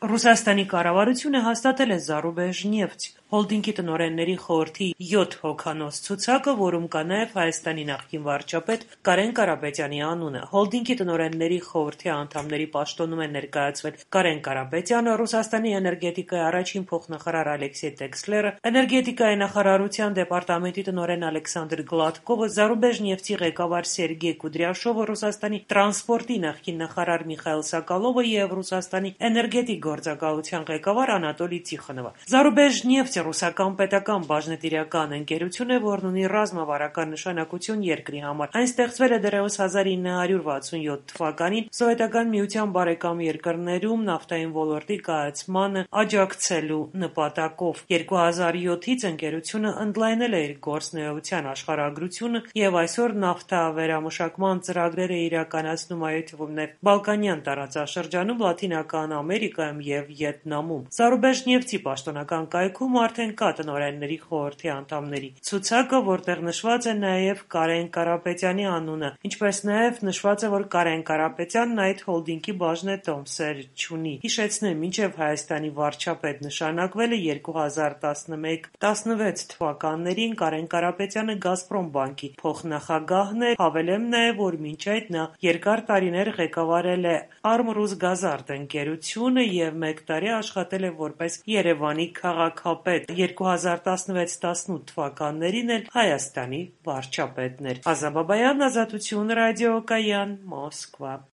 Ռուսաստանի կառավարությունը հաստատել է «Զարուբեժնեֆթ» հոլդինգի տնօրենների խորհրդի 7 հոգանոց ցուցակը, որում կա նաև Հայաստանի նախկին վարչապետ Կարեն Կարապետյանի անունը։ Հոլդինգի տնօրենների խորհրդի անդամների պաշտոնում է ներկայացվել Կարեն Կարապետյանը, Ռուսաստանի էներգետիկայի առաջին փոխնախարար Ալեքսեյ Տեքսլերը, էներգետիկայի նախարարության դեպարտամենտի տնօրեն Ալեքսանդր Գլադկովը, «Զարուբեժնեֆթի» ղեկավար Սերգեյ Կուդրյաշովը, Ռուսաստանի տրանսպորտի նախկին նախարար Միխայիլ Սոկոլովը և Ռուսաստանի էներգետիկ գործակալության ղեկավար Անատոլի Տիխոնովը։ «Զարուբեժնեֆթ» ռուսական պետական բաժնետիրական ընկերություն է, որն ունի ռազմավարական նշանակություն երկրի համար։ Այն ստեղծվել է դեռևս 1967 թվականին Սովետական Միության բարեկամ երկրներում նավթային ոլորտի կայացմանը աջակցելու նպատակով։ 2007-ից ընկերությունը ընդլայնել է իր գործունեության աշխարհագրությունը և այսօր նավթավերամշակման ծրագրեր է իրականացնում, այդ թվում նաև Բալկանյան տարածաշրջանում, Լատինական Ամերիկայում և Վիետնամում։ «Զարուբեժնեֆթի» պաշտոնական կայքում արդեն կա տնօրենների խորհրդի անդամների ցուցակը, որտեղ նշված է նաև Կարեն Կարապետյանի անունը, ինչպես նաև նշված է, որ Կարեն Կարապետյանն այդ հոլդինգի բաժնետոմսեր չունի։ Հիշեցնեմ, մինչև Հայաստանի վարչապետ նշանակվելը 2011-16 թվականներին Կարեն Կարապետյանը «Գազպրոմ» բանկի փոխնախագահն էր։ Հավելեմ նաև, որ մինչ այդ նա երկար տարիներ ղեկավարել է «Արմռուզգազարդ» ընկերությունը և 1 տարի աշխատել է որպես Երևանի քաղաքապետ։ 2016-18 թվականներին էլ Հայաստանի վարչապետն էր։ Ազա Բաբայան, Ազատություն ռադիոկայան, Մոսկվա։